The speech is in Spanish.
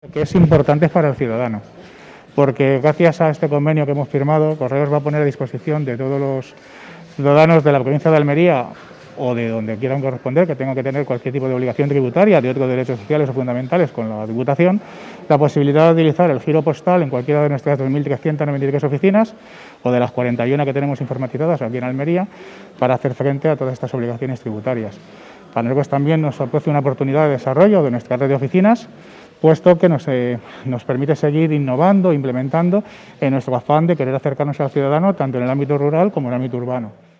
Que es importante para el ciudadano, porque gracias a este convenio que hemos firmado, Correos va a poner a disposición de todos los ciudadanos de la provincia de Almería o de donde quieran corresponder, que tengan que tener cualquier tipo de obligación tributaria, de otros derechos sociales o fundamentales con la Diputación, la posibilidad de utilizar el giro postal en cualquiera de nuestras 2.393 oficinas o de las 41 que tenemos informatizadas aquí en Almería para hacer frente a todas estas obligaciones tributarias. Para nosotros también nos ofrece una oportunidad de desarrollo de nuestra red de oficinas, puesto que nos permite seguir innovando, implementando en nuestro afán de querer acercarnos al ciudadano tanto en el ámbito rural como en el ámbito urbano.